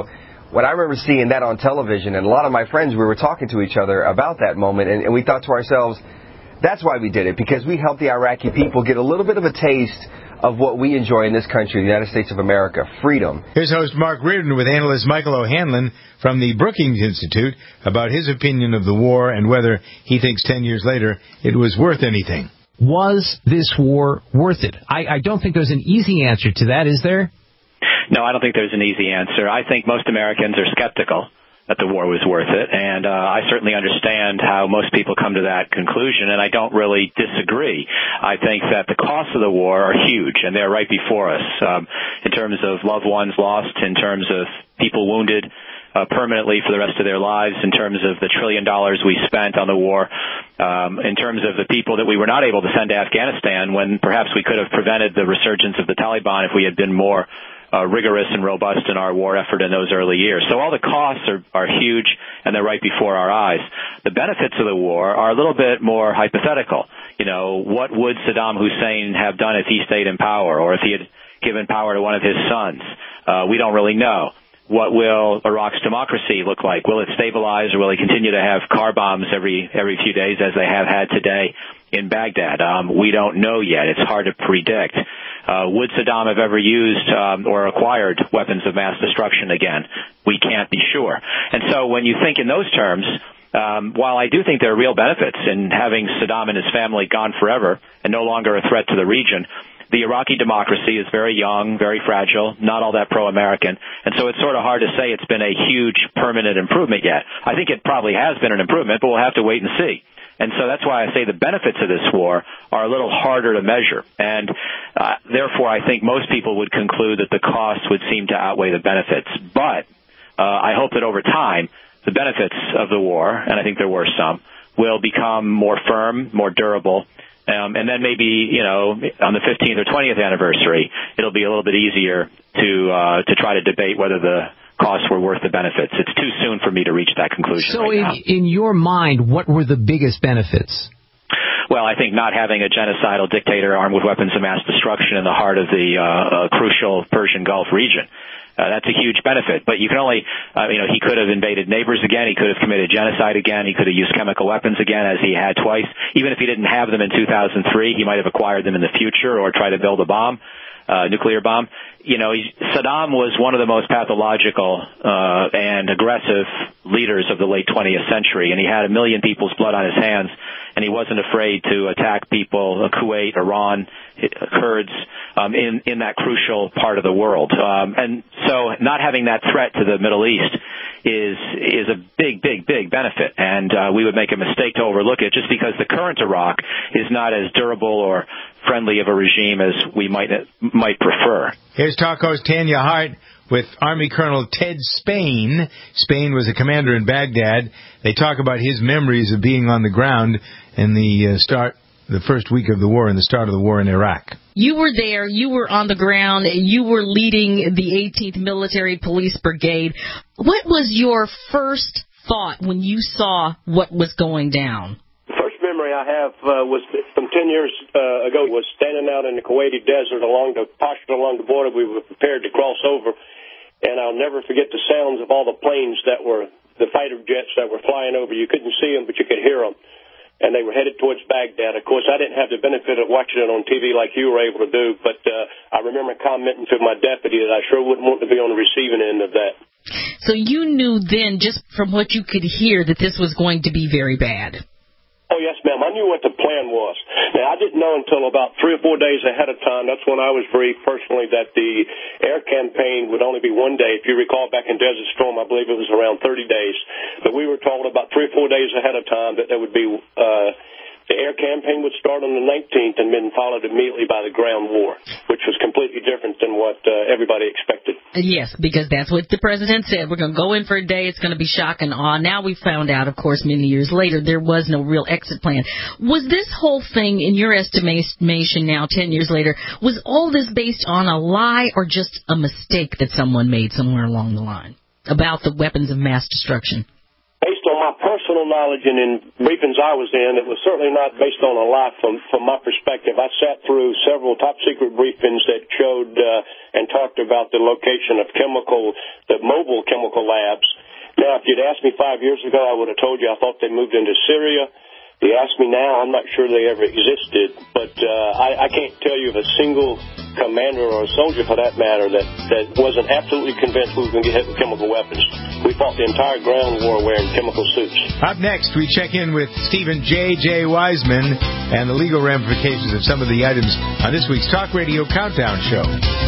S21: when I remember seeing that on television, and a lot of my friends, we were talking to each other about that moment, and, and we thought to ourselves, that's why we did it, because we helped the Iraqi people get a little bit of a taste of what we enjoy in this country, the United States of America, freedom.
S3: Here's host Mark Reardon with analyst Michael O'Hanlon from the Brookings Institute about his opinion of the war and whether he thinks ten years later it was worth anything.
S17: Was this war worth it? I, I don't think there's an easy answer to that, is there?
S18: No, I don't think there's an easy answer. I think most Americans are skeptical that the war was worth it, and uh, I certainly understand how most people come to that conclusion, and I don't really disagree. I think that the costs of the war are huge, and they're right before us, um, in terms of loved ones lost, in terms of people wounded uh, permanently for the rest of their lives, in terms of the trillion dollars we spent on the war, um, in terms of the people that we were not able to send to Afghanistan when perhaps we could have prevented the resurgence of the Taliban if we had been more Uh, rigorous and robust in our war effort in those early years. So all the costs are, are huge, and they're right before our eyes. The benefits of the war are a little bit more hypothetical. You know, what would Saddam Hussein have done if he stayed in power, or if he had given power to one of his sons? Uh, we don't really know. What will Iraq's democracy look like? Will it stabilize, or will they continue to have car bombs every every few days as they have had today in Baghdad? Um, we don't know yet. It's hard to predict. Uh, would Saddam have ever used um, or acquired weapons of mass destruction again? We can't be sure. And so when you think in those terms, um, while I do think there are real benefits in having Saddam and his family gone forever and no longer a threat to the region, the Iraqi democracy is very young, very fragile, not all that pro-American, and so it's sort of hard to say it's been a huge permanent improvement yet. I think it probably has been an improvement, but we'll have to wait and see. And so that's why I say the benefits of this war are a little harder to measure. And uh, therefore, I think most people would conclude that the costs would seem to outweigh the benefits. But uh, I hope that over time, the benefits of the war, and I think there were some, will become more firm, more durable. Um, and then maybe, you know, on the fifteenth or twentieth anniversary, it'll be a little bit easier to uh, to try to debate whether the costs were worth the benefits. It's too soon for me to reach that conclusion.
S17: So
S18: right
S17: in,
S18: now.
S17: in your mind, what were the biggest benefits?
S18: Well, I think not having a genocidal dictator armed with weapons of mass destruction in the heart of the uh, uh, crucial Persian Gulf region. Uh, that's a huge benefit. But you can only, uh, you know, he could have invaded neighbors again. He could have committed genocide again. He could have used chemical weapons again, as he had twice. Even if he didn't have them in two thousand three, he might have acquired them in the future or tried to build a bomb. Uh, nuclear bomb. You know, he, Saddam was one of the most pathological uh, and aggressive leaders of the late twentieth century, and he had a million people's blood on his hands, and he wasn't afraid to attack people, uh, Kuwait, Iran, Kurds, um, in, in that crucial part of the world. Um, and so not having that threat to the Middle East is is a big, big, big benefit, and uh, we would make a mistake to overlook it just because the current Iraq is not as durable or friendly of a regime as we might might prefer.
S3: Here's talk host Tanya Hart with Army Colonel Ted Spain. Spain was a commander in Baghdad. They talk about his memories of being on the ground in the uh, start, the first week of the war and the start of the war in Iraq.
S22: You were there. You were on the ground. You were leading the eighteenth Military Police Brigade. What was your first thought when you saw what was going down?
S23: Memory I have uh, was from ten years uh, ago was standing out in the Kuwaiti desert along the postured along the border. We were prepared to cross over, and I'll never forget the sounds of all the planes that were the fighter jets that were flying over. You couldn't see them, but you could hear them, and they were headed towards Baghdad. Of course, I didn't have the benefit of watching it on T V like you were able to do, but uh, I remember commenting to my deputy that I sure wouldn't want to be on the receiving end of that.
S22: So you knew then, just from what you could hear, that this was going to be very bad.
S23: Oh, yes, ma'am. I knew what the plan was. Now, I didn't know until about three or four days ahead of time. That's when I was briefed personally that the air campaign would only be one day. If you recall, back in Desert Storm, I believe it was around thirty days. But we were told about three or four days ahead of time that there would be uh, the air campaign would start on the nineteenth and then followed immediately by the ground war, which was completely different than what uh, everybody expected.
S22: Yes, because that's what the president said. We're going to go in for a day. It's going to be shock and awe. Now we found out, of course, many years later, there was no real exit plan. Was this whole thing, in your estimation now, ten years later, was all this based on a lie or just a mistake that someone made somewhere along the line about the weapons of mass destruction?
S23: Based on my my personal knowledge and in briefings I was in, it was certainly not based on a lie from, from my perspective. I sat through several top-secret briefings that showed uh, and talked about the location of chemical, the mobile chemical labs. Now, if you'd asked me five years ago, I would have told you I thought they moved into Syria. You ask me now, I'm not sure they ever existed, but uh, I, I can't tell you of a single commander or a soldier, for that matter, that, that wasn't absolutely convinced we were going to get hit with chemical weapons. We fought the entire ground war wearing chemical suits.
S3: Up next, we check in with Stephen J J. Wiseman and the legal ramifications of some of the items on this week's Talk Radio Countdown Show.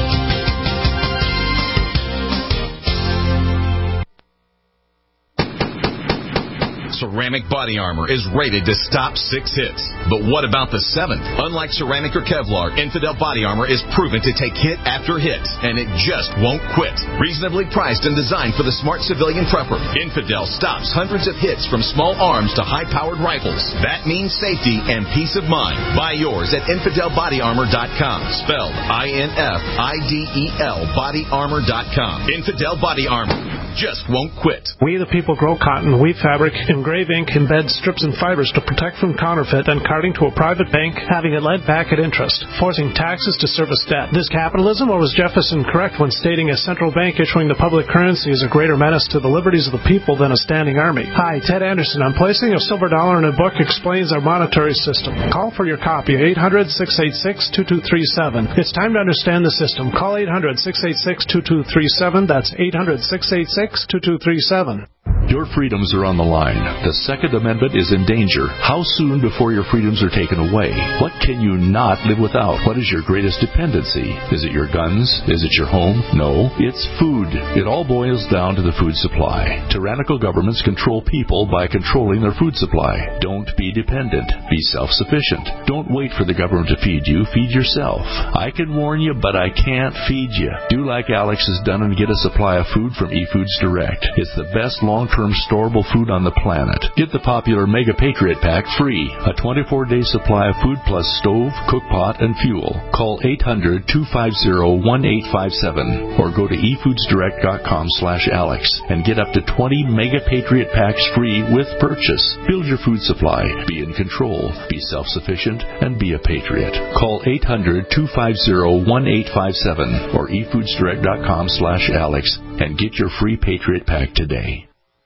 S1: Ceramic Body Armor is rated to stop six hits. But what about the seventh? Unlike ceramic or Kevlar, Infidel Body Armor is proven to take hit after hit, and it just won't quit. Reasonably priced and designed for the smart civilian prepper, Infidel stops hundreds of hits from small arms to high-powered rifles. That means safety and peace of mind. Buy yours at infidel body armor dot com, spelled I N F I D E L body armor dot com. Infidel Body Armor just won't quit.
S10: We the people grow cotton, weave fabric, engrave ink, embed strips and fibers to protect from counterfeit and carting to a private bank, having it lent back at interest, forcing taxes to service debt. This capitalism, or was Jefferson correct when stating a central bank issuing the public currency is a greater menace to the liberties of the people than a standing army? Hi, Ted Anderson. I'm placing a silver dollar in a book explains our monetary system. Call for your copy, eight hundred, six eight six, two two three seven. It's time to understand the system. Call eight hundred, six eight six, two two three seven. That's eight hundred, six eight six, two two three seven.
S16: Your freedoms are on the line. The Second Amendment is in danger. How soon before your freedoms are taken away? What can you not live without? What is your greatest dependency? Is it your guns? Is it your home? No, it's food. It all boils down to the food supply. Tyrannical governments control people by controlling their food supply. Don't be dependent. Be self-sufficient. Don't wait for the government to feed you. Feed yourself. I can warn you, but I can't feed you. Do like Alex has done and get a supply of food from eFoods Direct. It's the best long-term storable food on the planet. Get the popular Mega Patriot Pack free. A twenty-four day supply of food plus stove, cook pot, and fuel. Call eight hundred, two five zero, one eight five seven or go to e foods direct dot com slash Alex and get up to twenty Mega Patriot Packs free with purchase. Build your food supply. Be in control. Be self-sufficient and be a patriot. Call eight hundred, two five zero, one eight five seven or e foods direct dot com slash Alex and get your free Patriot Pack today.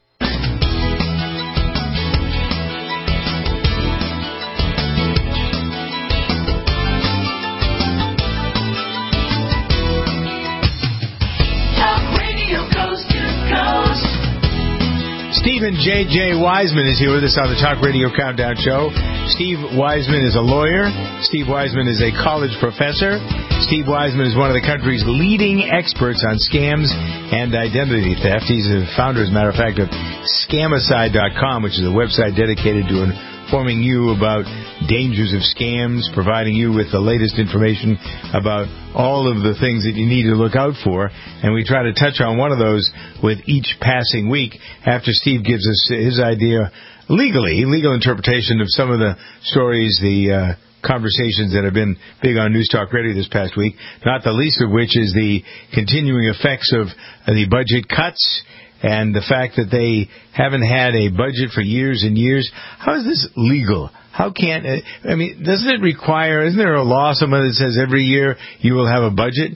S3: Stephen J J. Wiseman is here with us on the Talk Radio Countdown Show. Steve Wiseman is a lawyer. Steve Wiseman is a college professor. Steve Wiseman is one of the country's leading experts on scams and identity theft. He's the founder, as a matter of fact, of scamicide dot com, which is a website dedicated to informing you about dangers of scams, providing you with the latest information about all of the things that you need to look out for. And we try to touch on one of those with each passing week after Steve gives us his idea legally, legal interpretation of some of the stories, the uh, conversations that have been big on News Talk Radio this past week, not the least of which is the continuing effects of the budget cuts and the fact that they haven't had a budget for years and years. How is this legal? How can't, I mean, doesn't it require, isn't there a law somewhere that says every year you will have a budget?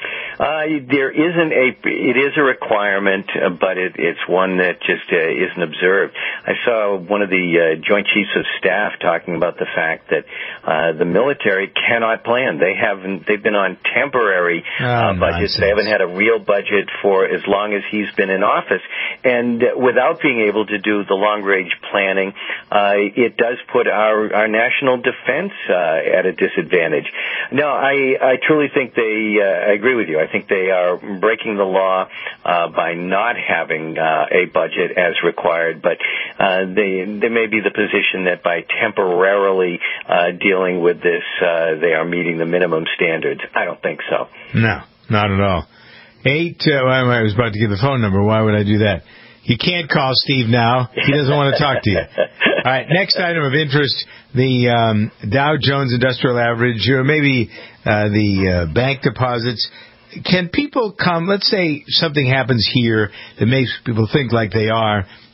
S2: Uh, there isn't a, it is a requirement, uh, but it, it's one that just uh, isn't observed. I saw one of the uh, Joint Chiefs of Staff talking about the fact that uh, the military cannot plan. They haven't, they've been on temporary uh,
S3: oh,
S2: budgets. They haven't had a real budget for as long as he's been in office. And uh, without being able to do the long-range planning, uh, it does put our, our national defense uh, at a disadvantage. No, I, I truly think they, uh, I agree with you. I think they are breaking the law uh, by not having uh, a budget as required, but uh, they, they may be the position that by temporarily uh, dealing with this, uh, they are meeting the minimum standards. I don't think so.
S3: No, not at all. Eight, uh, I was about to give the phone number. Why would I do that? You can't call Steve now. He doesn't want to talk to you. All right, next item of interest, the um, Dow Jones Industrial Average, or maybe uh, the uh, bank deposits. Can people come, let's say something happens here that makes people think like they are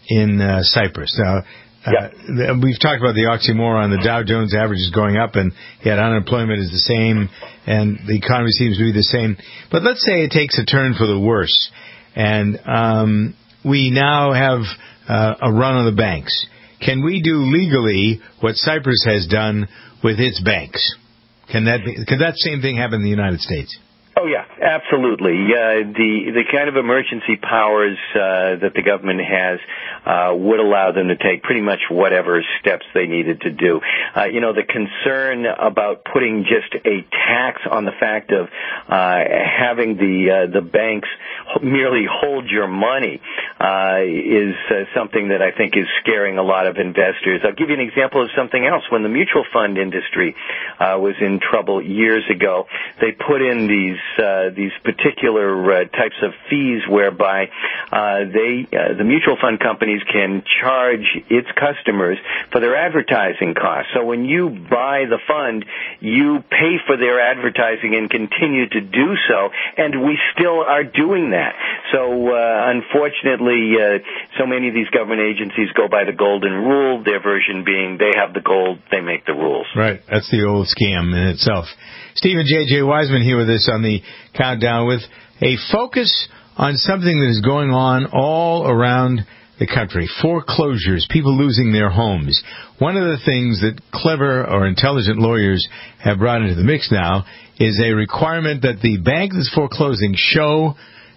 S3: in uh, Cyprus. Now, uh,
S2: yeah.
S3: we've talked about the oxymoron. The Dow Jones average is going up, and yet unemployment is the same, and the economy seems to be the same. But let's say it takes a turn for the worse, and um, we now have uh, a run on the banks. Can we do legally what Cyprus has done with its banks? Can that be, could that same thing happen in the United States?
S2: Oh yeah, absolutely. Uh, the the kind of emergency powers uh, that the government has uh, would allow them to take pretty much whatever steps they needed to do. Uh, you know, the concern about putting just a tax on the fact of uh, having the uh, the banks merely hold your money uh, is uh, something that I think is scaring a lot of investors. I'll give you an example of something else. When the mutual fund industry uh, was in trouble years ago, they put in these Uh, these particular uh, types of fees whereby uh, they, uh, the mutual fund companies can charge its customers for their advertising costs. So when you buy the fund, you pay for their advertising and continue to do so, and we still are doing that. So uh, unfortunately, uh, so many of these government agencies go by the golden rule, their version being they have the gold, they make the rules.
S3: Right. That's the old scam in itself. Stephen J J. Wiseman here with us on the Countdown with a focus on something that is going on all around the country. Foreclosures, people losing their homes. One of the things that clever or intelligent lawyers have brought into the mix now is a requirement that the bank that's foreclosing show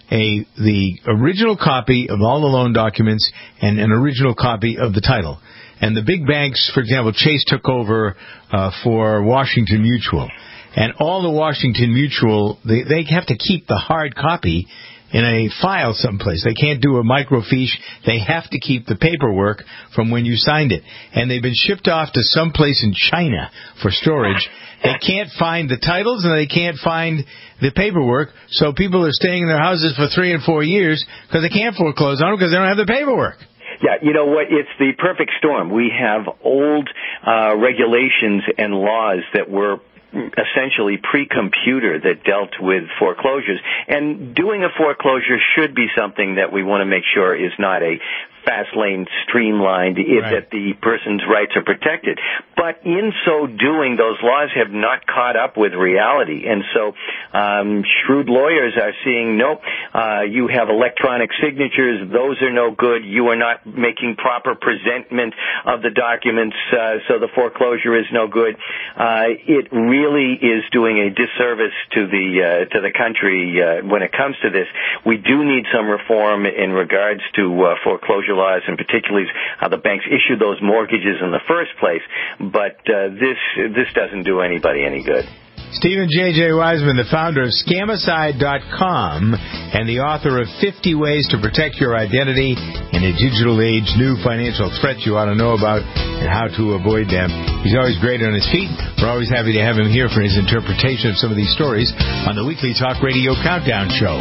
S3: a the original copy of all the loan documents and an original copy of the title. And the big banks, for example, Chase took over uh, for Washington Mutual. And all the Washington Mutual, they, they have to keep the hard copy in a file someplace. They can't do a microfiche. They have to keep the paperwork from when you signed it. And they've been shipped off to someplace in China for storage. They can't find the titles and they can't find the paperwork. So people are staying in their houses for three and four years because they can't foreclose on them because they don't have the paperwork.
S2: Yeah, you know what? It's the perfect storm. We have old uh, regulations and laws that were essentially pre-computer that dealt with foreclosures. And doing a foreclosure should be something that we want to make sure is not a fast lane streamlined, right, that the person's rights are protected. But in so doing, those laws have not caught up with reality. And so um, shrewd lawyers are seeing, nope, uh, you have electronic signatures. Those are no good. You are not making proper presentment of the documents, uh, so the foreclosure is no good. Uh, it really is doing a disservice to the uh, to the country uh, when it comes to this. We do need some reform in regards to uh, foreclosure laws, and particularly how the banks issue those mortgages in the first place. But uh, this this doesn't do anybody any good.
S3: Stephen J J. Wiseman, the founder of Scamicide dot com and the author of fifty Ways to Protect Your Identity in a Digital Age, New Financial Threats You Ought to Know About and How to Avoid Them. He's always great on his feet. We're always happy to have him here for his interpretation of some of these stories on the weekly Talk Radio Countdown Show.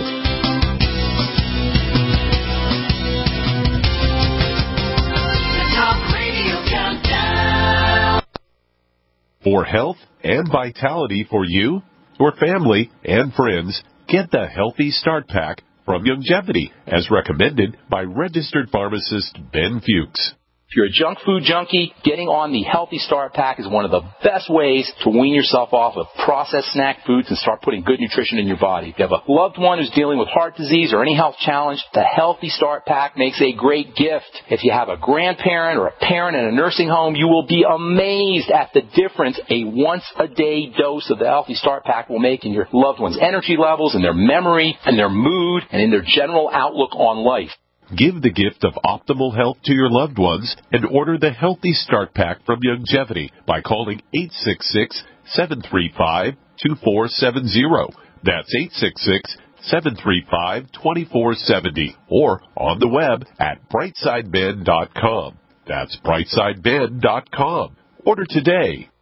S5: For health and vitality for you, your family, and friends, get the Healthy Start Pack from Youngevity, as recommended by registered pharmacist Ben Fuchs.
S6: If you're a junk food junkie, getting on the Healthy Start Pack is one of the best ways to wean yourself off of processed snack foods and start putting good nutrition in your body. If you have a loved one who's dealing with heart disease or any health challenge, the Healthy Start Pack makes a great gift. If you have a grandparent or a parent in a nursing home, you will be amazed at the difference a once-a-day dose of the Healthy Start Pack will make in your loved one's energy levels, in their memory, and their mood, and in their general outlook on life.
S5: Give the gift of optimal health to your loved ones and order the Healthy Start Pack from Youngevity by calling eight six six, seven three five, two four seven zero. That's eight six six, seven three five, two four seven zero or on the web at brightside ben dot com. That's brightside ben dot com. Order today.